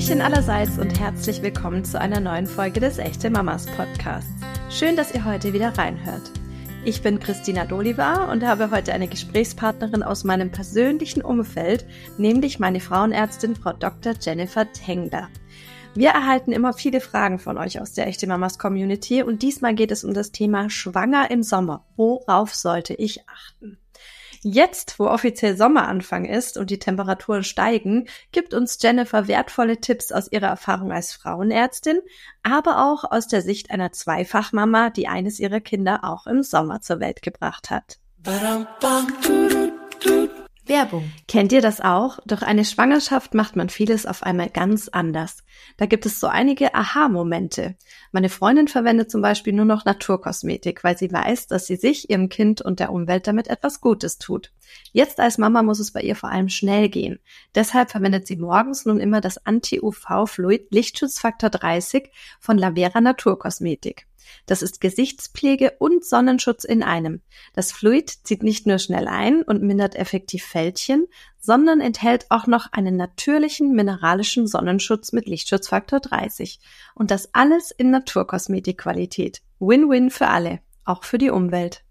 Hallöchen allerseits und herzlich willkommen zu einer neuen Folge des Echte Mamas Podcasts. Schön, dass ihr heute wieder reinhört. Ich bin Christina Dolivar und habe heute eine Gesprächspartnerin aus meinem persönlichen Umfeld, nämlich meine Frauenärztin Frau Dr. Jennifer Tengler. Wir erhalten immer viele Fragen von euch aus der Echte Mamas Community und diesmal geht es um das Thema Schwanger im Sommer. Worauf sollte ich achten? Jetzt, wo offiziell Sommeranfang ist und die Temperaturen steigen, gibt uns Jennifer wertvolle Tipps aus ihrer Erfahrung als Frauenärztin, aber auch aus der Sicht einer Zweifachmama, die eines ihrer Kinder auch im Sommer zur Welt gebracht hat. Werbung. Kennt ihr das auch? Durch eine Schwangerschaft macht man vieles auf einmal ganz anders. Da gibt es so einige Aha-Momente. Meine Freundin verwendet zum Beispiel nur noch Naturkosmetik, weil sie weiß, dass sie sich, ihrem Kind und der Umwelt damit etwas Gutes tut. Jetzt als Mama muss es bei ihr vor allem schnell gehen. Deshalb verwendet sie morgens nun immer das Anti-UV-Fluid Lichtschutzfaktor 30 von Lavera Naturkosmetik. Das ist Gesichtspflege und Sonnenschutz in einem. Das Fluid zieht nicht nur schnell ein und mindert effektiv Fältchen, sondern enthält auch noch einen natürlichen mineralischen Sonnenschutz mit Lichtschutzfaktor 30. Und das alles in Naturkosmetikqualität. Win-win für alle, auch für die Umwelt.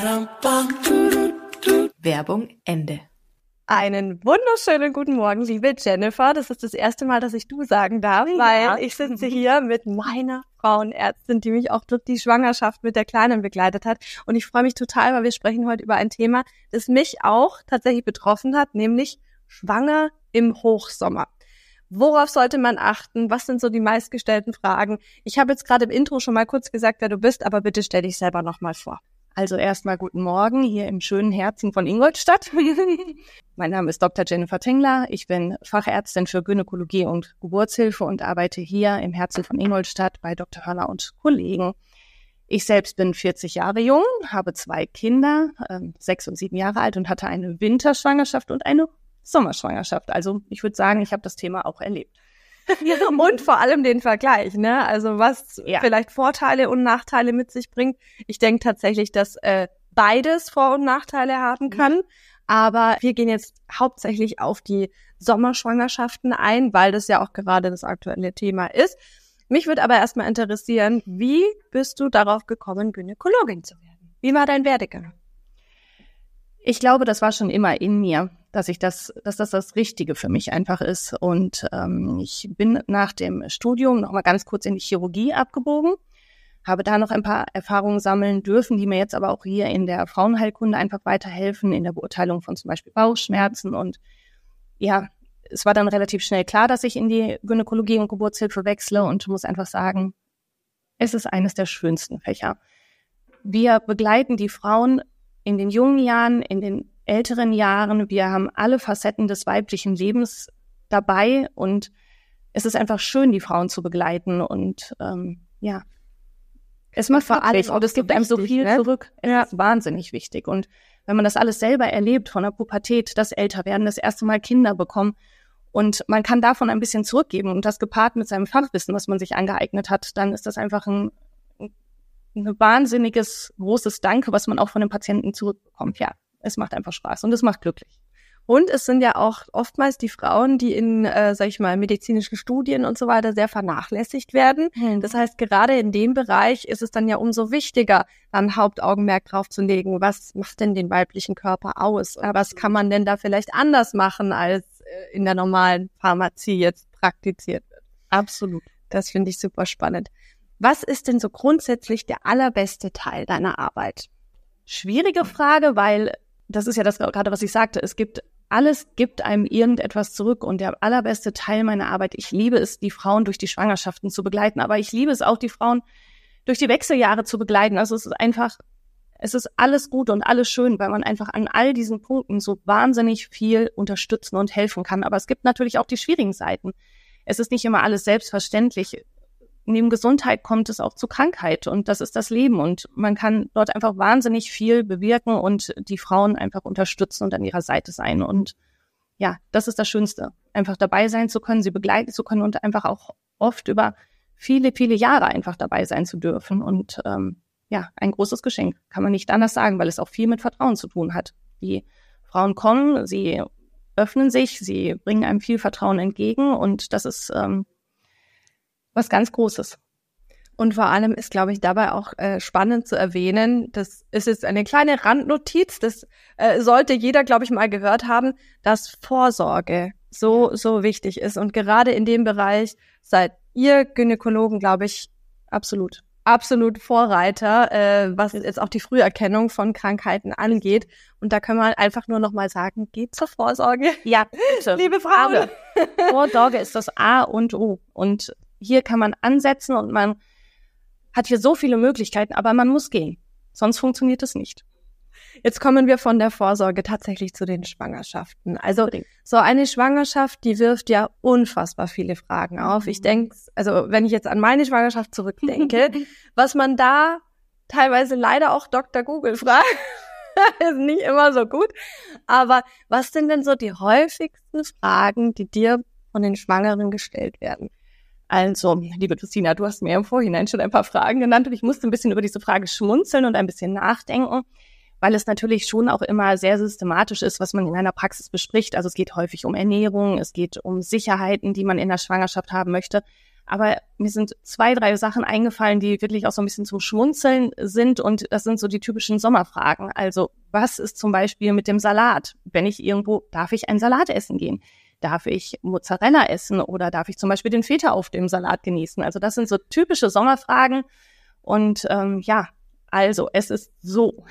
Werbung Ende. Einen wunderschönen guten Morgen, liebe Jennifer. Das ist das erste Mal, dass ich du sagen darf, weil ich sitze hier mit meiner Frauenärztin, die mich auch durch die Schwangerschaft mit der Kleinen begleitet hat. Und ich freue mich total, weil wir sprechen heute über ein Thema, das mich auch tatsächlich betroffen hat, nämlich Schwanger im Hochsommer. Worauf sollte man achten? Was sind so die meistgestellten Fragen? Ich habe jetzt gerade im Intro schon mal kurz gesagt, wer du bist, aber bitte stell dich selber nochmal vor. Also erstmal guten Morgen hier im schönen Herzen von Ingolstadt. Mein Name ist Dr. Jennifer Tengler. Ich bin Fachärztin für Gynäkologie und Geburtshilfe und arbeite hier im Herzen von Ingolstadt bei Dr. Hörner und Kollegen. Ich selbst bin 40 Jahre jung, habe 2 Kinder, 6 und 7 Jahre alt und hatte eine Winterschwangerschaft und eine Sommerschwangerschaft. Also ich würde sagen, ich habe das Thema auch erlebt. Und vor allem den Vergleich, ne? Also was vielleicht Vorteile und Nachteile mit sich bringt. Ich denke tatsächlich, dass beides Vor- und Nachteile haben kann. Aber wir gehen jetzt hauptsächlich auf die Sommerschwangerschaften ein, weil das ja auch gerade das aktuelle Thema ist. Mich würde aber erstmal interessieren, wie bist du darauf gekommen, Gynäkologin zu werden? Wie war dein Werdegang? Ich glaube, das war schon immer in mir, dass das Richtige für mich einfach ist. Und ich bin nach dem Studium noch mal ganz kurz in die Chirurgie abgebogen, habe da noch ein paar Erfahrungen sammeln dürfen, die mir jetzt aber auch hier in der Frauenheilkunde einfach weiterhelfen, in der Beurteilung von zum Beispiel Bauchschmerzen. Und ja, es war dann relativ schnell klar, dass ich in die Gynäkologie und Geburtshilfe wechsle und muss einfach sagen, es ist eines der schönsten Fächer. Wir begleiten die Frauen in den jungen Jahren, in den älteren Jahren. Wir haben alle Facetten des weiblichen Lebens dabei und es ist einfach schön, die Frauen zu begleiten und es macht vor allem und es gibt einem so viel zurück. Es ist wahnsinnig wichtig und wenn man das alles selber erlebt, von der Pubertät, das Älterwerden, das erste Mal Kinder bekommen und man kann davon ein bisschen zurückgeben und das gepaart mit seinem Fachwissen, was man sich angeeignet hat, dann ist das einfach ein wahnsinniges, großes Danke, was man auch von den Patienten zurückbekommt. Ja, es macht einfach Spaß und es macht glücklich. Und es sind ja auch oftmals die Frauen, die in, medizinischen Studien und so weiter sehr vernachlässigt werden. Das heißt, gerade in dem Bereich ist es dann ja umso wichtiger, dann Hauptaugenmerk drauf zu legen. Was macht denn den weiblichen Körper aus? Was kann man denn da vielleicht anders machen, als in der normalen Pharmazie jetzt praktiziert wird? Absolut. Das finde ich super spannend. Was ist denn so grundsätzlich der allerbeste Teil deiner Arbeit? Schwierige Frage, weil das ist ja das gerade, was ich sagte. Alles gibt einem irgendetwas zurück und der allerbeste Teil meiner Arbeit, ich liebe es, die Frauen durch die Schwangerschaften zu begleiten, aber ich liebe es auch, die Frauen durch die Wechseljahre zu begleiten. Also es ist alles gut und alles schön, weil man einfach an all diesen Punkten so wahnsinnig viel unterstützen und helfen kann. Aber es gibt natürlich auch die schwierigen Seiten. Es ist nicht immer alles selbstverständlich. Neben Gesundheit kommt es auch zu Krankheit und das ist das Leben und man kann dort einfach wahnsinnig viel bewirken und die Frauen einfach unterstützen und an ihrer Seite sein und ja, das ist das Schönste, einfach dabei sein zu können, sie begleiten zu können und einfach auch oft über viele, viele Jahre einfach dabei sein zu dürfen und ein großes Geschenk, kann man nicht anders sagen, weil es auch viel mit Vertrauen zu tun hat. Die Frauen kommen, sie öffnen sich, sie bringen einem viel Vertrauen entgegen und das ist was ganz Großes. Und vor allem ist, glaube ich, dabei auch spannend zu erwähnen, das ist jetzt eine kleine Randnotiz, das sollte jeder, glaube ich, mal gehört haben, dass Vorsorge so wichtig ist. Und gerade in dem Bereich seid ihr Gynäkologen, glaube ich, absolut Vorreiter, was jetzt auch die Früherkennung von Krankheiten angeht. Und da können wir einfach nur noch mal sagen, geht zur Vorsorge. Ja, bitte. Liebe Frauen. Vorsorge ist das A und O. Und hier kann man ansetzen und man hat hier so viele Möglichkeiten, aber man muss gehen. Sonst funktioniert es nicht. Jetzt kommen wir von der Vorsorge tatsächlich zu den Schwangerschaften. Also so eine Schwangerschaft, die wirft ja unfassbar viele Fragen auf. Ich denke, also wenn ich jetzt an meine Schwangerschaft zurückdenke, was man da teilweise leider auch Dr. Google fragt, ist nicht immer so gut. Aber was sind denn so die häufigsten Fragen, die dir von den Schwangeren gestellt werden? Also, liebe Christina, du hast mir im Vorhinein schon ein paar Fragen genannt und ich musste ein bisschen über diese Frage schmunzeln und ein bisschen nachdenken, weil es natürlich schon auch immer sehr systematisch ist, was man in einer Praxis bespricht. Also es geht häufig um Ernährung, es geht um Sicherheiten, die man in der Schwangerschaft haben möchte. Aber mir sind 2, 3 Sachen eingefallen, die wirklich auch so ein bisschen zum Schmunzeln sind und das sind so die typischen Sommerfragen. Also, was ist zum Beispiel mit dem Salat? Wenn ich irgendwo, darf ich einen Salat essen gehen? Darf ich Mozzarella essen oder darf ich zum Beispiel den Feta auf dem Salat genießen? Also das sind so typische Sommerfragen. Und also es ist so.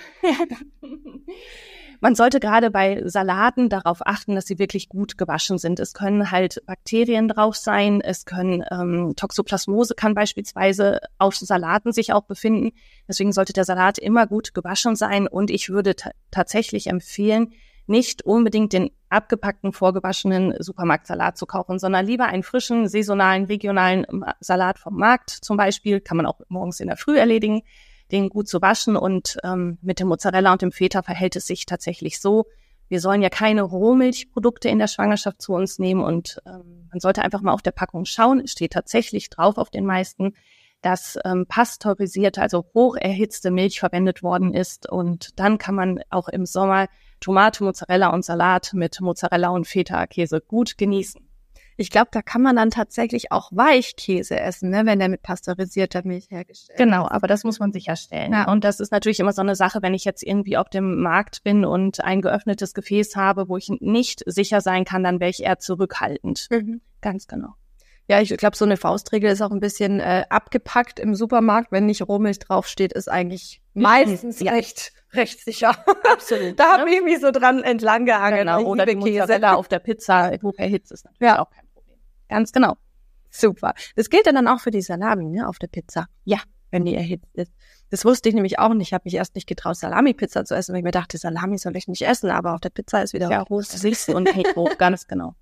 Man sollte gerade bei Salaten darauf achten, dass sie wirklich gut gewaschen sind. Es können halt Bakterien drauf sein, es können Toxoplasmose kann beispielsweise auf Salaten sich auch befinden. Deswegen sollte der Salat immer gut gewaschen sein. Und ich würde tatsächlich empfehlen, nicht unbedingt den abgepackten, vorgewaschenen Supermarktsalat zu kaufen, sondern lieber einen frischen, saisonalen, regionalen Salat vom Markt zum Beispiel. Kann man auch morgens in der Früh erledigen, den gut zu waschen. Und mit dem Mozzarella und dem Feta verhält es sich tatsächlich so. Wir sollen ja keine Rohmilchprodukte in der Schwangerschaft zu uns nehmen. Und man sollte einfach mal auf der Packung schauen. Es steht tatsächlich drauf auf den meisten, dass pasteurisierte, also hoch erhitzte Milch verwendet worden ist. Und dann kann man auch im Sommer Tomate, Mozzarella und Salat mit Mozzarella und Feta-Käse gut genießen. Ich glaube, da kann man dann tatsächlich auch Weichkäse essen, ne, wenn der mit pasteurisierter Milch hergestellt ist. Genau, aber das muss man sicherstellen. Ja. Und das ist natürlich immer so eine Sache, wenn ich jetzt irgendwie auf dem Markt bin und ein geöffnetes Gefäß habe, wo ich nicht sicher sein kann, dann wäre ich eher zurückhaltend. Mhm. Ganz genau. Ja, ich glaube, so eine Faustregel ist auch ein bisschen abgepackt im Supermarkt. Wenn nicht Rohmilch draufsteht, ist eigentlich meistens recht sicher. Absolut. Da habe ich mich so dran entlang gehangelt. Genau. Oder die Mozzarella auf der Pizza hoch erhitzt ist natürlich auch kein Problem. Ganz genau. Super. Das gilt dann auch für die Salami, ne, auf der Pizza. Ja, wenn die erhitzt ist. Das wusste ich nämlich auch nicht. Ich habe mich erst nicht getraut, Salami-Pizza zu essen, weil ich mir dachte, Salami soll ich nicht essen, aber auf der Pizza ist wieder roh. Süß und hoch, ganz genau.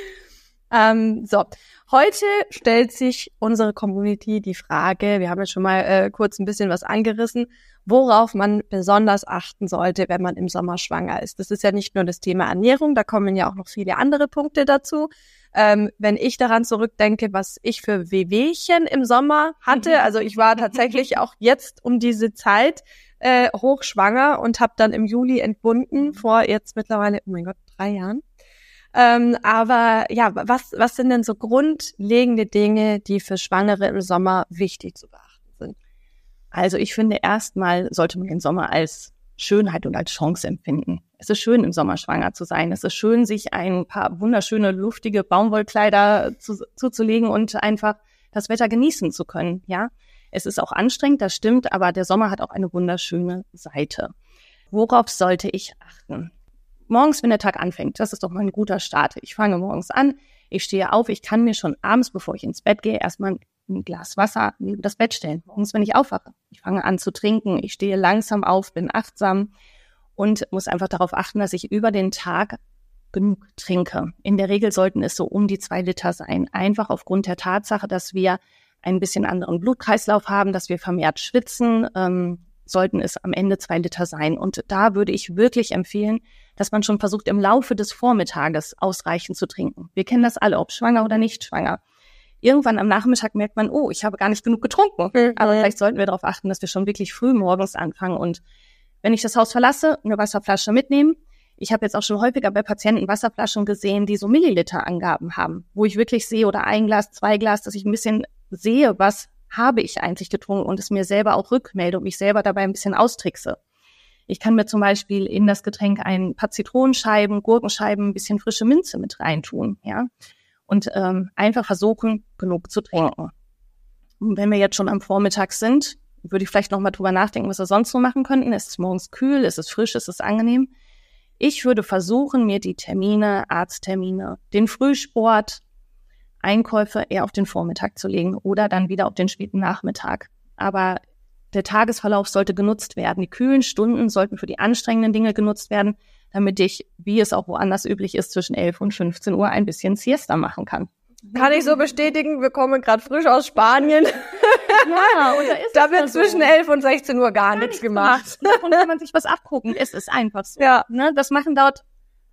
So, heute stellt sich unsere Community die Frage, wir haben ja schon mal kurz ein bisschen was angerissen, worauf man besonders achten sollte, wenn man im Sommer schwanger ist. Das ist ja nicht nur das Thema Ernährung, da kommen ja auch noch viele andere Punkte dazu. Wenn ich daran zurückdenke, was ich für Wehwehchen im Sommer hatte, also ich war tatsächlich auch jetzt um diese Zeit hochschwanger und habe dann im Juli entbunden, vor jetzt mittlerweile, oh mein Gott, 3 Jahren. Aber ja, was sind denn so grundlegende Dinge, die für Schwangere im Sommer wichtig zu beachten sind? Also ich finde, erstmal sollte man den Sommer als Schönheit und als Chance empfinden. Es ist schön, im Sommer schwanger zu sein. Es ist schön, sich ein paar wunderschöne, luftige Baumwollkleider zuzulegen und einfach das Wetter genießen zu können. Ja, es ist auch anstrengend, das stimmt, aber der Sommer hat auch eine wunderschöne Seite. Worauf sollte ich achten? Morgens, wenn der Tag anfängt, das ist doch mal ein guter Start. Ich fange morgens an, ich stehe auf, ich kann mir schon abends, bevor ich ins Bett gehe, erstmal ein Glas Wasser neben das Bett stellen. Morgens, wenn ich aufwache, ich fange an zu trinken, ich stehe langsam auf, bin achtsam und muss einfach darauf achten, dass ich über den Tag genug trinke. In der Regel sollten es so um die 2 Liter sein. Einfach aufgrund der Tatsache, dass wir ein bisschen anderen Blutkreislauf haben, dass wir vermehrt schwitzen, sollten es am Ende 2 Liter sein. Und da würde ich wirklich empfehlen, dass man schon versucht, im Laufe des Vormittages ausreichend zu trinken. Wir kennen das alle, ob schwanger oder nicht schwanger. Irgendwann am Nachmittag merkt man, oh, ich habe gar nicht genug getrunken. Aber vielleicht sollten wir darauf achten, dass wir schon wirklich früh morgens anfangen. Und wenn ich das Haus verlasse, eine Wasserflasche mitnehmen. Ich habe jetzt auch schon häufiger bei Patienten Wasserflaschen gesehen, die so Milliliter-Angaben haben, wo ich wirklich sehe, oder 1 Glas, 2 Glas, dass ich ein bisschen sehe, was habe ich eigentlich getrunken und es mir selber auch rückmelde und mich selber dabei ein bisschen austrickse. Ich kann mir zum Beispiel in das Getränk ein paar Zitronenscheiben, Gurkenscheiben, ein bisschen frische Minze mit reintun, ja, und einfach versuchen, genug zu trinken. Und wenn wir jetzt schon am Vormittag sind, würde ich vielleicht noch mal drüber nachdenken, was wir sonst noch machen könnten. Ist es morgens kühl? Ist es frisch? Ist es angenehm? Ich würde versuchen, mir die Termine, Arzttermine, den Frühsport, Einkäufe eher auf den Vormittag zu legen oder dann wieder auf den späten Nachmittag. Aber der Tagesverlauf sollte genutzt werden. Die kühlen Stunden sollten für die anstrengenden Dinge genutzt werden, damit ich, wie es auch woanders üblich ist, zwischen 11 und 15 Uhr ein bisschen Siesta machen kann. Kann ich so bestätigen, wir kommen gerade frisch aus Spanien. Ja, und da wird zwischen 11 und 16 Uhr gar nichts gemacht. Und kann man sich was abgucken. Es ist einfach so. Ja. Ne? Das machen dort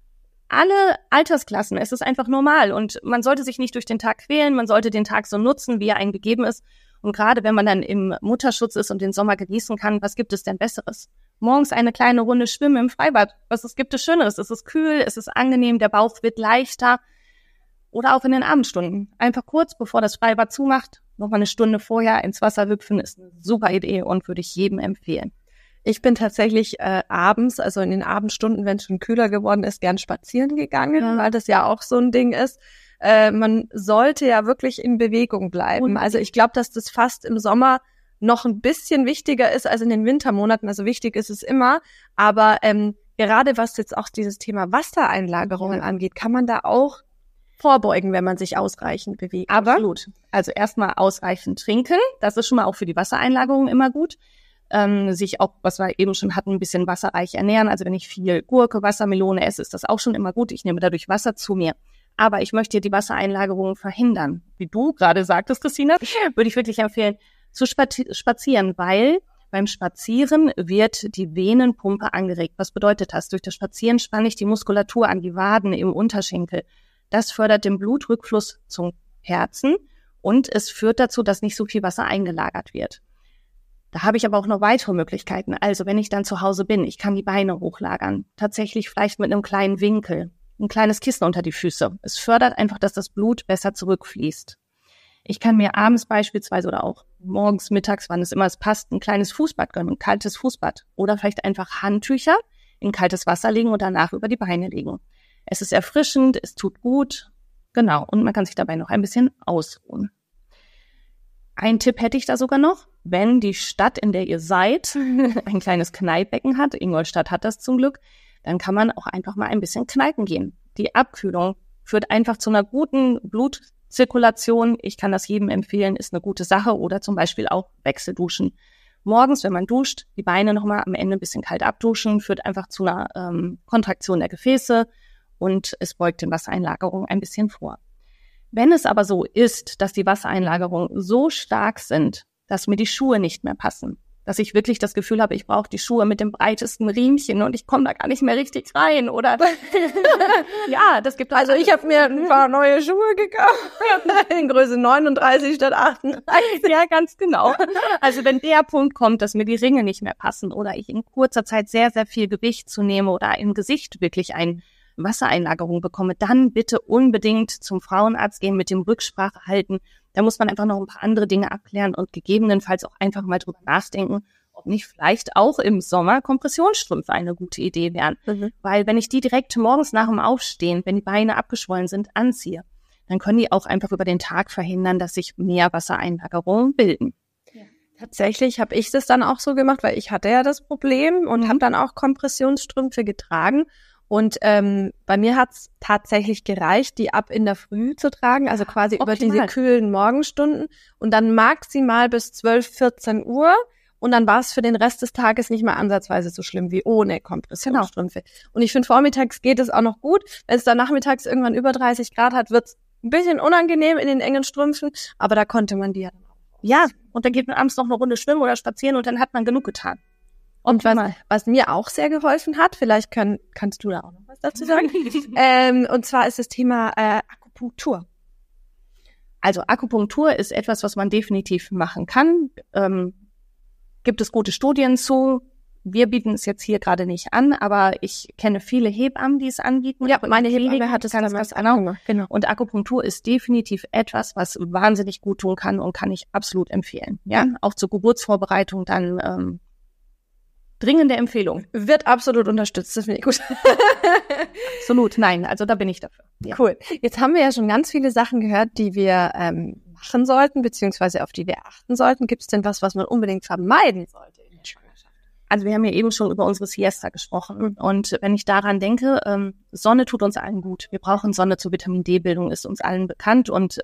alle Altersklassen. Es ist einfach normal. Und man sollte sich nicht durch den Tag quälen. Man sollte den Tag so nutzen, wie er einem gegeben ist. Und gerade wenn man dann im Mutterschutz ist und den Sommer genießen kann, was gibt es denn Besseres? Morgens eine kleine Runde schwimmen im Freibad. Gibt es Schöneres? Es ist kühl, es ist angenehm, der Bauch wird leichter. Oder auch in den Abendstunden. Einfach kurz, bevor das Freibad zumacht, noch mal eine Stunde vorher ins Wasser hüpfen, ist eine super Idee und würde ich jedem empfehlen. Ich bin tatsächlich abends, also in den Abendstunden, wenn es schon kühler geworden ist, gern spazieren gegangen, weil das ja auch so ein Ding ist. Man sollte ja wirklich in Bewegung bleiben. Also ich glaube, dass das fast im Sommer noch ein bisschen wichtiger ist als in den Wintermonaten. Also wichtig ist es immer, aber gerade was jetzt auch dieses Thema Wassereinlagerungen angeht, kann man da auch vorbeugen, wenn man sich ausreichend bewegt. Aber, absolut. Also erstmal ausreichend trinken. Das ist schon mal auch für die Wassereinlagerung immer gut. Sich auch, was wir eben schon hatten, ein bisschen wasserreich ernähren. Also wenn ich viel Gurke, Wassermelone esse, ist das auch schon immer gut. Ich nehme dadurch Wasser zu mir. Aber ich möchte die Wassereinlagerung verhindern. Wie du gerade sagtest, Christina, würde ich wirklich empfehlen, zu spazieren, weil beim Spazieren wird die Venenpumpe angeregt. Was bedeutet das? Durch das Spazieren spanne ich die Muskulatur an, die Waden im Unterschenkel. Das fördert den Blutrückfluss zum Herzen und es führt dazu, dass nicht so viel Wasser eingelagert wird. Da habe ich aber auch noch weitere Möglichkeiten. Also wenn ich dann zu Hause bin, ich kann die Beine hochlagern. Tatsächlich vielleicht mit einem kleinen Winkel, ein kleines Kissen unter die Füße. Es fördert einfach, dass das Blut besser zurückfließt. Ich kann mir abends beispielsweise oder auch morgens, mittags, wann es immer passt, ein kleines Fußbad gönnen, ein kaltes Fußbad. Oder vielleicht einfach Handtücher in kaltes Wasser legen und danach über die Beine legen. Es ist erfrischend, es tut gut, genau, und man kann sich dabei noch ein bisschen ausruhen. Ein Tipp hätte ich da sogar noch, wenn die Stadt, in der ihr seid, ein kleines Kneippbecken hat, Ingolstadt hat das zum Glück, dann kann man auch einfach mal ein bisschen kneipen gehen. Die Abkühlung führt einfach zu einer guten Blutzirkulation. Ich kann das jedem empfehlen, ist eine gute Sache. Oder zum Beispiel auch Wechselduschen. Morgens, wenn man duscht, die Beine nochmal am Ende ein bisschen kalt abduschen, führt einfach zu einer Kontraktion der Gefäße. Und es beugt den Wassereinlagerungen ein bisschen vor. Wenn es aber so ist, dass die Wassereinlagerungen so stark sind, dass mir die Schuhe nicht mehr passen, dass ich wirklich das Gefühl habe, ich brauche die Schuhe mit dem breitesten Riemchen und ich komme da gar nicht mehr richtig rein, oder? Ja, das gibt also ich habe mir ein paar neue Schuhe gekauft, in Größe 39 statt 38. Ja, ganz genau. Also wenn der Punkt kommt, dass mir die Ringe nicht mehr passen oder ich in kurzer Zeit sehr, sehr viel Gewicht zunehme oder im Gesicht wirklich ein Wassereinlagerung bekomme, dann bitte unbedingt zum Frauenarzt gehen, mit dem Rücksprache halten. Da muss man einfach noch ein paar andere Dinge abklären und gegebenenfalls auch einfach mal drüber nachdenken, ob nicht vielleicht auch im Sommer Kompressionsstrümpfe eine gute Idee wären. Weil wenn ich die direkt morgens nach dem Aufstehen, wenn die Beine abgeschwollen sind, anziehe, dann können die auch einfach über den Tag verhindern, dass sich mehr Wassereinlagerungen bilden. Ja. Tatsächlich habe ich das dann auch so gemacht, weil ich hatte ja das Problem und habe dann auch Kompressionsstrümpfe getragen. Und bei mir hat's tatsächlich gereicht, die ab in der Früh zu tragen, also quasi über diese kühlen Morgenstunden und dann maximal bis 12, 14 Uhr. Und dann war es für den Rest des Tages nicht mal ansatzweise so schlimm wie ohne Kompressionsstrümpfe. Genau. Und ich finde, vormittags geht es auch noch gut. Wenn es dann nachmittags irgendwann über 30 Grad hat, wird's ein bisschen unangenehm in den engen Strümpfen. Aber da konnte man die ja dann auch. Ja, und dann geht man abends noch eine Runde schwimmen oder spazieren und dann hat man genug getan. Und was mir auch sehr geholfen hat, vielleicht kannst du da auch noch was dazu sagen, und zwar ist das Thema Akupunktur. Also Akupunktur ist etwas, was man definitiv machen kann. Gibt es gute Studien zu, wir bieten es jetzt hier gerade nicht an, aber ich kenne viele Hebammen, die es anbieten. Ja, meine Hebamme hat es ganz genau. Und Akupunktur ist definitiv etwas, was wahnsinnig gut tun kann und kann ich absolut empfehlen. Ja, auch zur Geburtsvorbereitung dann dringende Empfehlung. Wird absolut unterstützt, das finde ich gut. Absolut, nein, also da bin ich dafür. Ja. Cool. Jetzt haben wir ja schon ganz viele Sachen gehört, die wir machen sollten, beziehungsweise auf die wir achten sollten. Gibt es denn was man unbedingt vermeiden sollte in der Schwangerschaft? Also wir haben ja eben schon über unsere Siesta gesprochen. Und wenn ich daran denke, Sonne tut uns allen gut. Wir brauchen Sonne zur Vitamin-D-Bildung, ist uns allen bekannt. Und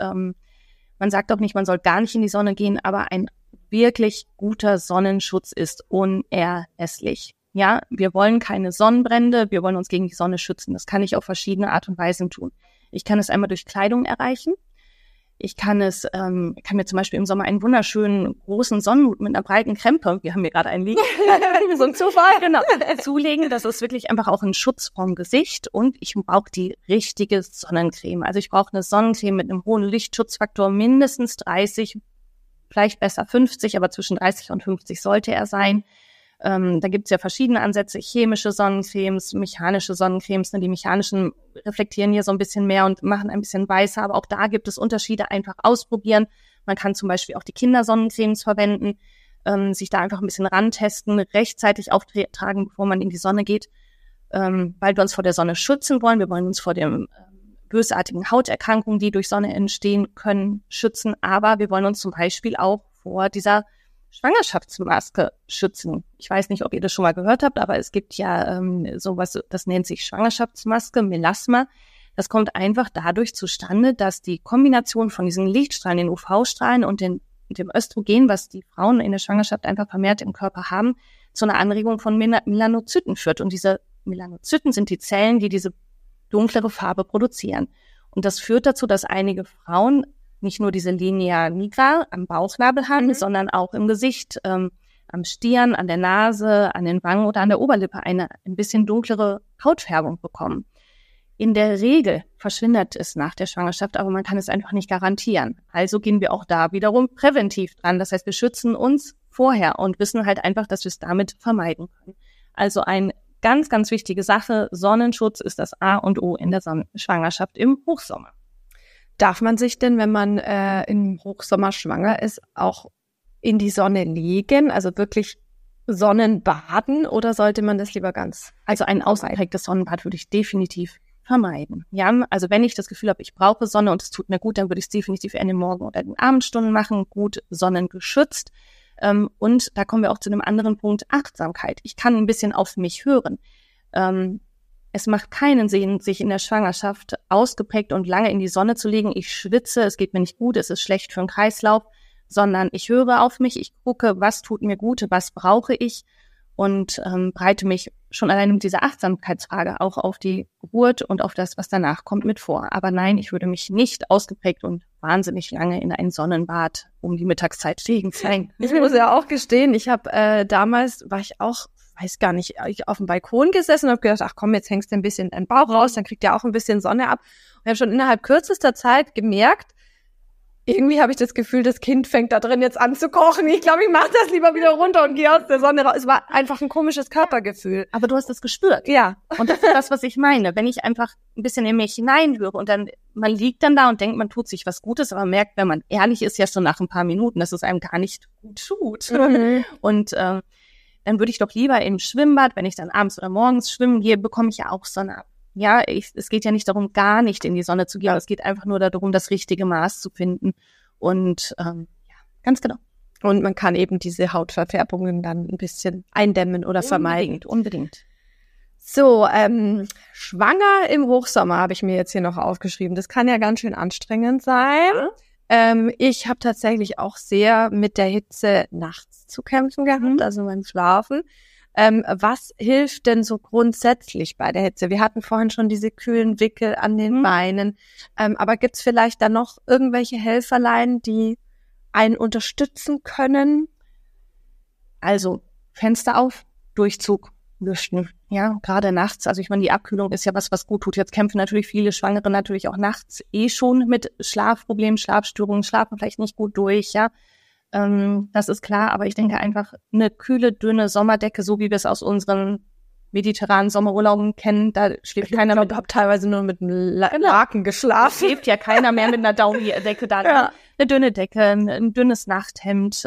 man sagt auch nicht, man soll gar nicht in die Sonne gehen, aber ein wirklich guter Sonnenschutz ist unerlässlich. Ja, wir wollen keine Sonnenbrände, wir wollen uns gegen die Sonne schützen. Das kann ich auf verschiedene Art und Weisen tun. Ich kann es einmal durch Kleidung erreichen. Ich kann mir zum Beispiel im Sommer einen wunderschönen großen Sonnenhut mit einer breiten Krempe, wir haben hier gerade einen liegen, so ein Zufall, genau, zulegen. Das ist wirklich einfach auch ein Schutz vom Gesicht und ich brauche die richtige Sonnencreme. Also ich brauche eine Sonnencreme mit einem hohen Lichtschutzfaktor, mindestens 30, vielleicht besser 50, aber zwischen 30 und 50 sollte er sein. Da gibt's ja verschiedene Ansätze, chemische Sonnencremes, mechanische Sonnencremes. Die mechanischen reflektieren hier so ein bisschen mehr und machen ein bisschen weißer, aber auch da gibt es Unterschiede, einfach ausprobieren. Man kann zum Beispiel auch die Kindersonnencremes verwenden, sich da einfach ein bisschen rantesten, rechtzeitig auftragen, bevor man in die Sonne geht, weil wir uns vor der Sonne schützen wollen. Wir wollen uns vor den bösartigen Hauterkrankungen, die durch Sonne entstehen können, schützen, aber wir wollen uns zum Beispiel auch vor dieser Schwangerschaftsmaske schützen. Ich weiß nicht, ob ihr das schon mal gehört habt, aber es gibt ja sowas, das nennt sich Schwangerschaftsmaske, Melasma. Das kommt einfach dadurch zustande, dass die Kombination von diesen Lichtstrahlen, den UV-Strahlen und dem Östrogen, was die Frauen in der Schwangerschaft einfach vermehrt im Körper haben, zu einer Anregung von Melanozyten führt. Und diese Melanozyten sind die Zellen, die diese dunklere Farbe produzieren. Und das führt dazu, dass einige Frauen nicht nur diese Linea nigra am Bauchnabel haben, sondern auch im Gesicht, am Stirn, an der Nase, an den Wangen oder an der Oberlippe ein bisschen dunklere Hautfärbung bekommen. In der Regel verschwindet es nach der Schwangerschaft, aber man kann es einfach nicht garantieren. Also gehen wir auch da wiederum präventiv dran. Das heißt, wir schützen uns vorher und wissen halt einfach, dass wir es damit vermeiden können. Also eine ganz, ganz wichtige Sache, Sonnenschutz ist das A und O in der Schwangerschaft im Hochsommer. Darf man sich denn, wenn man im Hochsommer schwanger ist, auch in die Sonne legen, also wirklich Sonnenbaden, oder sollte man das lieber ganz? Also ein ausgeprägtes Sonnenbad würde ich definitiv vermeiden. Ja, also wenn ich das Gefühl habe, ich brauche Sonne und es tut mir gut, dann würde ich es definitiv in den Morgen- oder den Abendstunden machen, gut sonnengeschützt. Und da kommen wir auch zu einem anderen Punkt, Achtsamkeit. Ich kann ein bisschen auf mich hören. Es macht keinen Sinn, sich in der Schwangerschaft ausgeprägt und lange in die Sonne zu legen. Ich schwitze, es geht mir nicht gut, es ist schlecht für den Kreislauf, sondern ich höre auf mich, ich gucke, was tut mir gut, was brauche ich und bereite mich schon allein mit dieser Achtsamkeitsfrage auch auf die Geburt und auf das, was danach kommt, mit vor. Aber nein, ich würde mich nicht ausgeprägt und wahnsinnig lange in ein Sonnenbad um die Mittagszeit legen. Ich muss ja auch gestehen, ich habe damals, war ich auch, weiß gar nicht, ich auf dem Balkon gesessen und habe gedacht, ach komm, jetzt hängst du ein bisschen deinen Bauch raus, dann kriegt ihr auch ein bisschen Sonne ab. Und ich habe schon innerhalb kürzester Zeit gemerkt, irgendwie habe ich das Gefühl, das Kind fängt da drin jetzt an zu kochen. Ich glaube, ich mache das lieber wieder runter und gehe aus der Sonne raus. Es war einfach ein komisches Körpergefühl. Aber du hast es gespürt. Ja. Und das ist das, was ich meine. Wenn ich einfach ein bisschen in mich hineinhöre und dann, man liegt dann da und denkt, man tut sich was Gutes, aber merkt, wenn man ehrlich ist, ja schon nach ein paar Minuten, dass es einem gar nicht gut tut. Und dann würde ich doch lieber im Schwimmbad, wenn ich dann abends oder morgens schwimmen gehe, bekomme ich ja auch Sonne ab. Ja, es geht ja nicht darum, gar nicht in die Sonne zu gehen, aber es geht einfach nur darum, das richtige Maß zu finden. Und ja, ganz genau. Und man kann eben diese Hautverfärbungen dann ein bisschen eindämmen oder vermeiden. Unbedingt. So, schwanger im Hochsommer habe ich mir jetzt hier noch aufgeschrieben. Das kann ja ganz schön anstrengend sein. Ich habe tatsächlich auch sehr mit der Hitze nachts zu kämpfen gehabt, also beim Schlafen. Was hilft denn so grundsätzlich bei der Hitze? Wir hatten vorhin schon diese kühlen Wickel an den Beinen. Aber gibt's vielleicht da noch irgendwelche Helferlein, die einen unterstützen können? Also Fenster auf, Durchzug, lüften. Ja, gerade nachts. Also ich meine, die Abkühlung ist ja was gut tut. Jetzt kämpfen natürlich viele Schwangere natürlich auch nachts schon mit Schlafproblemen, Schlafstörungen, schlafen vielleicht nicht gut durch, ja. Das ist klar, aber ich denke einfach eine kühle, dünne Sommerdecke, so wie wir es aus unseren mediterranen Sommerurlauben kennen, da schläft keiner mit. Ich habe teilweise nur mit einem Laken geschlafen. Schläft ja keiner mehr mit einer Daunendecke da. Ja. Eine dünne Decke, ein dünnes Nachthemd,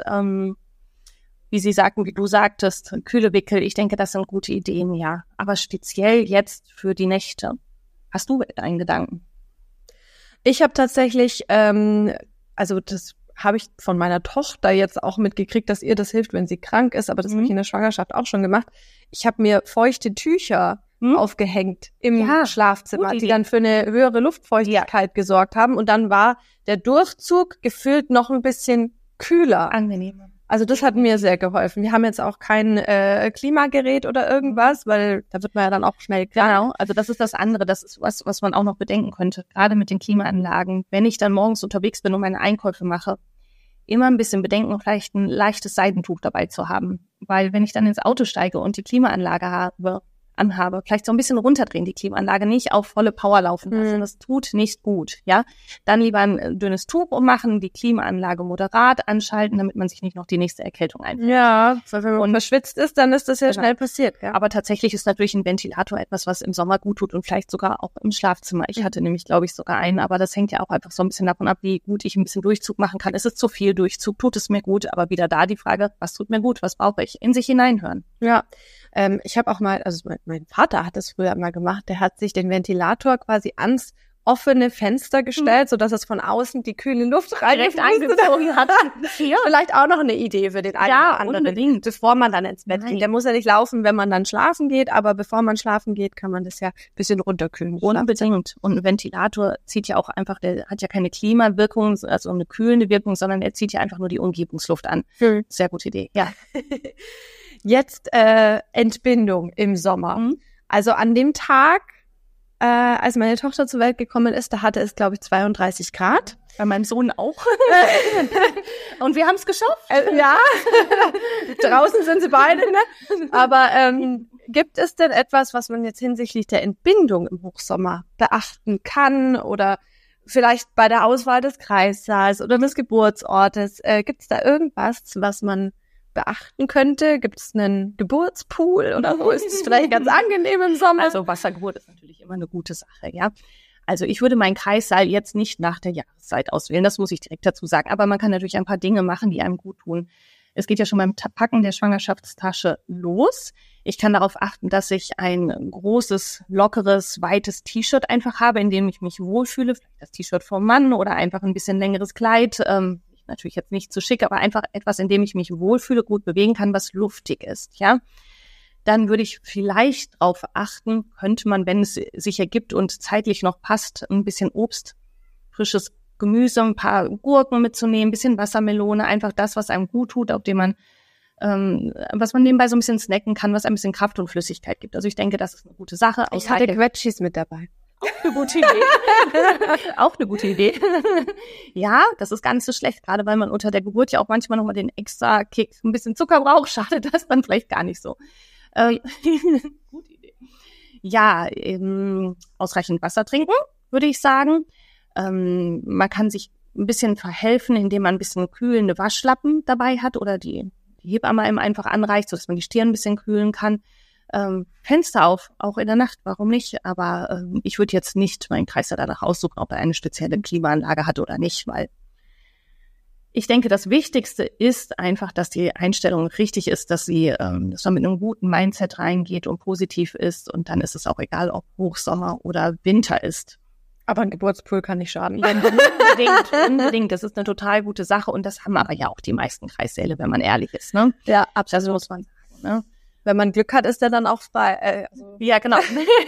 wie Sie sagten, wie du sagtest, kühle Wickel. Ich denke, das sind gute Ideen, ja. Aber speziell jetzt für die Nächte. Hast du einen Gedanken? Ich habe tatsächlich, also das habe ich von meiner Tochter jetzt auch mitgekriegt, dass ihr das hilft, wenn sie krank ist, aber das habe ich in der Schwangerschaft auch schon gemacht. Ich habe mir feuchte Tücher aufgehängt im Schlafzimmer, die dann für eine höhere Luftfeuchtigkeit gesorgt haben. Und dann war der Durchzug gefühlt noch ein bisschen kühler. Angenehmer. Also das hat mir sehr geholfen. Wir haben jetzt auch kein Klimagerät oder irgendwas, weil da wird man ja dann auch schnell krank. Genau, also das ist das andere, das ist was man auch noch bedenken könnte, gerade mit den Klimaanlagen. Wenn ich dann morgens unterwegs bin und meine Einkäufe mache, immer ein bisschen bedenken, vielleicht ein leichtes Seidentuch dabei zu haben. Weil wenn ich dann ins Auto steige und die Klimaanlage anhabe, vielleicht so ein bisschen runterdrehen, die Klimaanlage nicht auf volle Power laufen lassen. Das tut nicht gut, ja. Dann lieber ein dünnes Tuch ummachen, die Klimaanlage moderat anschalten, damit man sich nicht noch die nächste Erkältung einfängt. Ja, weil wenn man verschwitzt ist, dann ist das ja schnell passiert. Ja? Aber tatsächlich ist natürlich ein Ventilator etwas, was im Sommer gut tut und vielleicht sogar auch im Schlafzimmer. Ich hatte nämlich, glaube ich, sogar einen, aber das hängt ja auch einfach so ein bisschen davon ab, wie gut ich ein bisschen Durchzug machen kann. Ist es zu viel Durchzug? Tut es mir gut? Aber wieder da die Frage, was tut mir gut? Was brauche ich? In sich hineinhören. Ja. Ich habe auch mal, also mein Vater hat das früher mal gemacht, der hat sich den Ventilator quasi ans offene Fenster gestellt, sodass es von außen die kühle Luft reingezogen hat. Ja. Vielleicht auch noch eine Idee für den einen oder anderen, unbedingt. Bevor man dann ins Bett geht. Der muss ja nicht laufen, wenn man dann schlafen geht, aber bevor man schlafen geht, kann man das ja ein bisschen runterkühlen. Unbedingt. Und ein Ventilator zieht ja auch einfach, der hat ja keine Klimawirkung, also eine kühlende Wirkung, sondern er zieht ja einfach nur die Umgebungsluft an. Sehr gute Idee, ja. Jetzt Entbindung im Sommer. Also an dem Tag, als meine Tochter zur Welt gekommen ist, da hatte es, glaube ich, 32 Grad. Bei meinem Sohn auch. Und wir haben es geschafft. Ja, draußen sind sie beide, ne? Aber gibt es denn etwas, was man jetzt hinsichtlich der Entbindung im Hochsommer beachten kann oder vielleicht bei der Auswahl des Kreissaals oder des Geburtsortes? Gibt es da irgendwas, was man beachten könnte? Gibt es einen Geburtspool oder so? Ist es vielleicht ganz angenehm im Sommer? Also Wassergeburt ist natürlich immer eine gute Sache, ja. Also ich würde meinen Kreissaal jetzt nicht nach der Jahreszeit auswählen, das muss ich direkt dazu sagen. Aber man kann natürlich ein paar Dinge machen, die einem gut tun. Es geht ja schon beim Packen der Schwangerschaftstasche los. Ich kann darauf achten, dass ich ein großes, lockeres, weites T-Shirt einfach habe, in dem ich mich wohlfühle. Vielleicht das T-Shirt vom Mann oder einfach ein bisschen längeres Kleid. Natürlich jetzt nicht zu schick, aber einfach etwas, in dem ich mich wohlfühle, gut bewegen kann, was luftig ist, ja. Dann würde ich vielleicht darauf achten, könnte man, wenn es sich ergibt und zeitlich noch passt, ein bisschen Obst, frisches Gemüse, ein paar Gurken mitzunehmen, ein bisschen Wassermelone, einfach das, was einem gut tut, auf dem man, was man nebenbei so ein bisschen snacken kann, was ein bisschen Kraft und Flüssigkeit gibt. Also ich denke, das ist eine gute Sache. Ich hatte Quetschis mit dabei. Auch eine gute Idee. Auch eine gute Idee. Ja, das ist gar nicht so schlecht, gerade weil man unter der Geburt ja auch manchmal nochmal den extra Kick, ein bisschen Zucker braucht, schadet das dann vielleicht gar nicht so. Gute Idee. Ja, ausreichend Wasser trinken, würde ich sagen. Man kann sich ein bisschen verhelfen, indem man ein bisschen kühlende Waschlappen dabei hat oder die Hebamme einem einfach anreicht, sodass man die Stirn ein bisschen kühlen kann. Fenster auf, auch in der Nacht, warum nicht? Aber ich würde jetzt nicht meinen Kreißsaal danach aussuchen, ob er eine spezielle Klimaanlage hat oder nicht, weil ich denke, das Wichtigste ist einfach, dass die Einstellung richtig ist, dass man mit einem guten Mindset reingeht und positiv ist und dann ist es auch egal, ob Hochsommer oder Winter ist. Aber ein Geburtspool kann nicht schaden. Ja, unbedingt. Das ist eine total gute Sache und das haben aber ja auch die meisten Kreissäle, wenn man ehrlich ist, ne? Ja, absolut. Das muss man sagen, ne? Wenn man Glück hat, ist er dann auch frei. Ja, genau.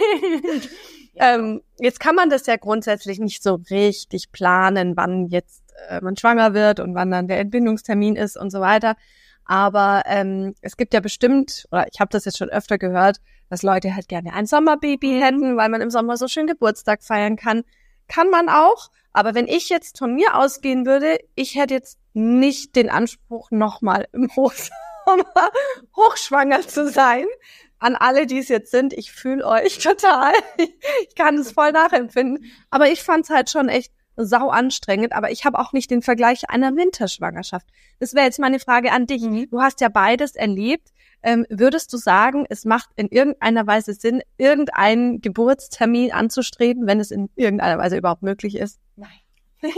Jetzt kann man das ja grundsätzlich nicht so richtig planen, wann jetzt man schwanger wird und wann dann der Entbindungstermin ist und so weiter. Aber es gibt ja bestimmt, oder ich habe das jetzt schon öfter gehört, dass Leute halt gerne ein Sommerbaby hätten, weil man im Sommer so schön Geburtstag feiern kann. Kann man auch. Aber wenn ich jetzt von mir ausgehen würde, ich hätte jetzt nicht den Anspruch, nochmal im Hochsommer hochschwanger zu sein. An alle, die es jetzt sind, ich fühle euch total. Ich kann es voll nachempfinden. Aber ich fand es halt schon echt sau anstrengend, aber ich habe auch nicht den Vergleich einer Winterschwangerschaft. Das wäre jetzt meine Frage an dich. Du hast ja beides erlebt. Würdest du sagen, es macht in irgendeiner Weise Sinn, irgendeinen Geburtstermin anzustreben, wenn es in irgendeiner Weise überhaupt möglich ist? Nein. Ich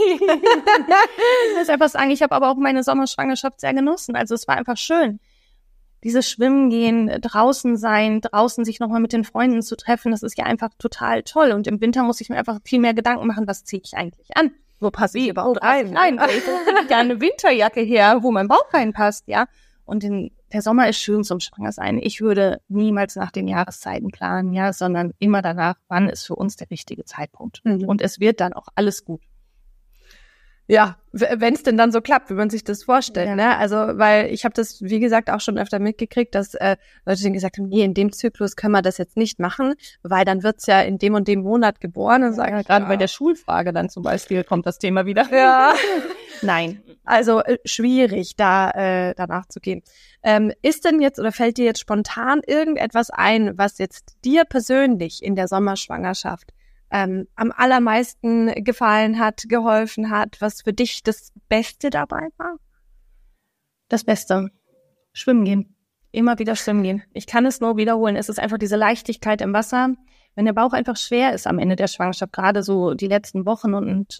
muss einfach sagen, ich habe aber auch meine Sommerschwangerschaft sehr genossen. Also es war einfach schön. Dieses Schwimmen gehen, draußen sein, draußen sich nochmal mit den Freunden zu treffen, das ist ja einfach total toll. Und im Winter muss ich mir einfach viel mehr Gedanken machen, was ziehe ich eigentlich an? Wo passe ich überhaupt rein? Nein, ich habe ja eine Winterjacke her, wo mein Bauch reinpasst, ja. Und der Sommer ist schön zum Schwangersein. Ich würde niemals nach den Jahreszeiten planen, ja, sondern immer danach, wann ist für uns der richtige Zeitpunkt. Und es wird dann auch alles gut. Ja, wenn es denn dann so klappt, wie man sich das vorstellt, ja. Ne? Also, weil ich habe das, wie gesagt, auch schon öfter mitgekriegt, dass Leute gesagt haben, nee, in dem Zyklus können wir das jetzt nicht machen, weil dann wird's ja in dem und dem Monat geboren. Und ja, gerade bei der Schulfrage dann zum Beispiel kommt das Thema wieder. Ja. Nein. Also schwierig, da nachzugehen. Ist denn jetzt oder fällt dir jetzt spontan irgendetwas ein, was jetzt dir persönlich in der Sommerschwangerschaft am allermeisten gefallen hat, geholfen hat, was für dich das Beste dabei war? Das Beste. Schwimmen gehen. Immer wieder schwimmen gehen. Ich kann es nur wiederholen. Es ist einfach diese Leichtigkeit im Wasser. Wenn der Bauch einfach schwer ist am Ende der Schwangerschaft, gerade so die letzten Wochen und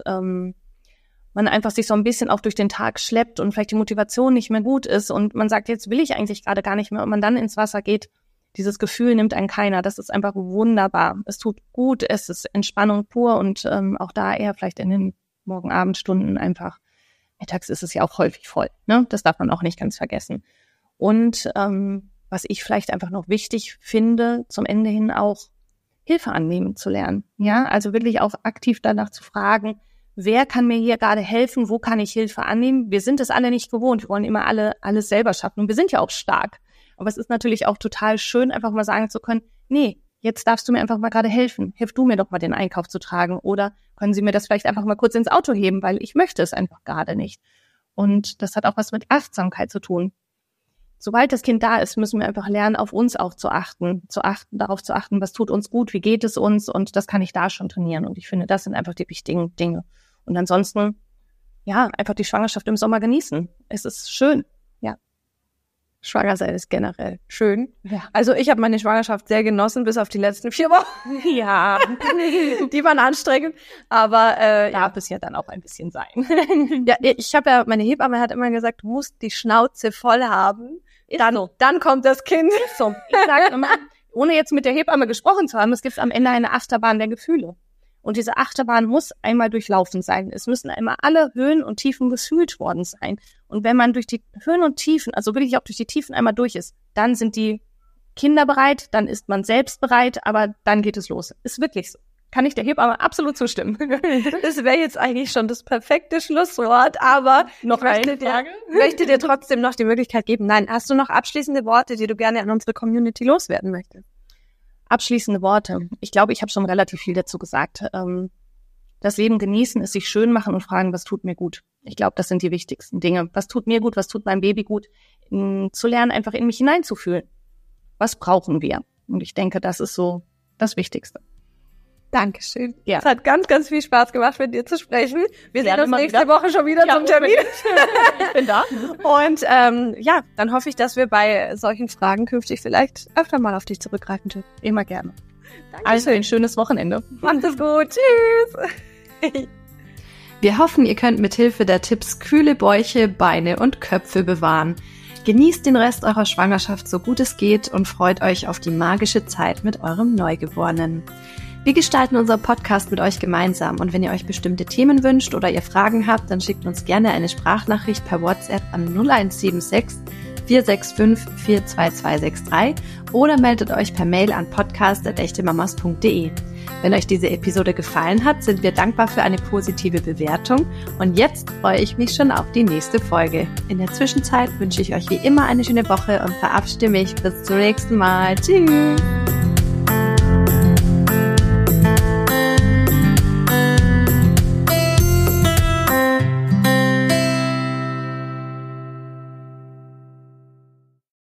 man einfach sich so ein bisschen auch durch den Tag schleppt und vielleicht die Motivation nicht mehr gut ist und man sagt, jetzt will ich eigentlich gerade gar nicht mehr und man dann ins Wasser geht, dieses Gefühl nimmt einen keiner. Das ist einfach wunderbar. Es tut gut, es ist Entspannung pur und auch da eher vielleicht in den Morgenabendstunden einfach. Mittags ist es ja auch häufig voll, ne? Das darf man auch nicht ganz vergessen. Und was ich vielleicht einfach noch wichtig finde, zum Ende hin auch Hilfe annehmen zu lernen. Ja, also wirklich auch aktiv danach zu fragen, wer kann mir hier gerade helfen, wo kann ich Hilfe annehmen? Wir sind es alle nicht gewohnt, wir wollen immer alles selber schaffen und wir sind ja auch stark. Aber es ist natürlich auch total schön, einfach mal sagen zu können, nee, jetzt darfst du mir einfach mal gerade helfen. Hilf du mir doch mal den Einkauf zu tragen oder können Sie mir das vielleicht einfach mal kurz ins Auto heben, weil ich möchte es einfach gerade nicht. Und das hat auch was mit Achtsamkeit zu tun. Sobald das Kind da ist, müssen wir einfach lernen, auf uns auch darauf zu achten, was tut uns gut, wie geht es uns und das kann ich da schon trainieren. Und ich finde, das sind einfach die wichtigen Dinge. Und ansonsten, ja, einfach die Schwangerschaft im Sommer genießen. Es ist schön. Schwanger sein ist generell schön. Ja. Also ich habe meine Schwangerschaft sehr genossen, bis auf die letzten 4 Wochen. Ja. Die waren anstrengend, aber darf es ja dann auch ein bisschen sein. Ja, meine Hebamme hat immer gesagt, du musst die Schnauze voll haben, dann kommt das Kind. Ist so. Ich sage immer, ohne jetzt mit der Hebamme gesprochen zu haben, es gibt am Ende eine Achterbahn der Gefühle. Und diese Achterbahn muss einmal durchlaufen sein. Es müssen einmal alle Höhen und Tiefen gefühlt worden sein. Und wenn man durch die Höhen und Tiefen, also wirklich auch durch die Tiefen einmal durch ist, dann sind die Kinder bereit, dann ist man selbst bereit, aber dann geht es los. Ist wirklich so. Kann ich der Hebamme absolut zustimmen. Das wäre jetzt eigentlich schon das perfekte Schlusswort, aber noch möchte dir trotzdem noch die Möglichkeit geben. Nein, hast du noch abschließende Worte, die du gerne an unsere Community loswerden möchtest? Abschließende Worte. Ich glaube, ich habe schon relativ viel dazu gesagt. Das Leben genießen, es sich schön machen und fragen, was tut mir gut. Ich glaube, das sind die wichtigsten Dinge. Was tut mir gut, was tut meinem Baby gut? Zu lernen, einfach in mich hineinzufühlen. Was brauchen wir? Und ich denke, das ist so das Wichtigste. Dankeschön. Ja. Es hat ganz, ganz viel Spaß gemacht, mit dir zu sprechen. Wir sehen uns nächste Woche schon wieder zum Termin. Ich bin da. Und dann hoffe ich, dass wir bei solchen Fragen künftig vielleicht öfter mal auf dich zurückgreifen können. Immer gerne. Dankeschön. Also ein schönes Wochenende. Macht es gut. Tschüss. Wir hoffen, ihr könnt mit Hilfe der Tipps kühle Bäuche, Beine und Köpfe bewahren. Genießt den Rest eurer Schwangerschaft so gut es geht und freut euch auf die magische Zeit mit eurem Neugeborenen. Wir gestalten unseren Podcast mit euch gemeinsam und wenn ihr euch bestimmte Themen wünscht oder ihr Fragen habt, dann schickt uns gerne eine Sprachnachricht per WhatsApp an 0176 465 42263 oder meldet euch per Mail an podcast@echtemamas.de. Wenn euch diese Episode gefallen hat, sind wir dankbar für eine positive Bewertung und jetzt freue ich mich schon auf die nächste Folge. In der Zwischenzeit wünsche ich euch wie immer eine schöne Woche und verabschiede mich bis zum nächsten Mal. Tschüss!